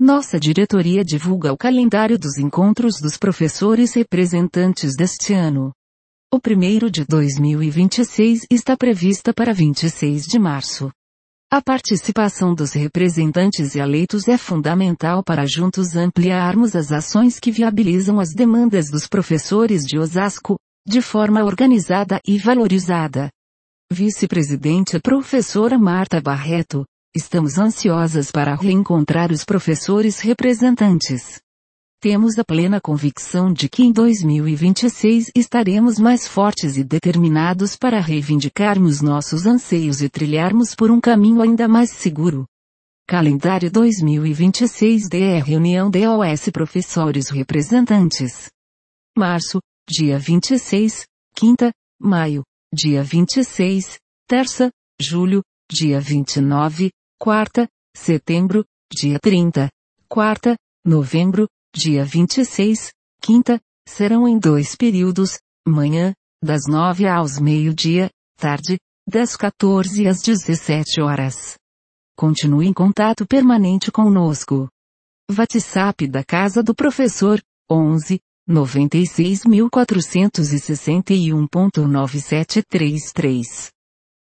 Nossa diretoria divulga o calendário dos encontros dos professores representantes deste ano. O primeiro de 2026 está prevista para 26 de março. A participação dos representantes eleitos é fundamental para juntos ampliarmos as ações que viabilizam as demandas dos professores de Osasco, de forma organizada e valorizada. Vice-presidente professora Marta Barreto, estamos ansiosas para reencontrar os professores representantes. Temos a plena convicção de que em 2026 estaremos mais fortes e determinados para reivindicarmos nossos anseios e trilharmos por um caminho ainda mais seguro. Calendário 2026 DR Reunião DOS Professores Representantes. Março, dia 26, quinta, maio, dia 26, terça, julho, dia 29, quarta, setembro, dia 30, quarta, novembro, dia 26, quinta, serão em 2 períodos, manhã, das 9 aos meio-dia, tarde, das 14 às 17 horas. Continue em contato permanente conosco. WhatsApp da Casa do Professor, 11 96.461.9733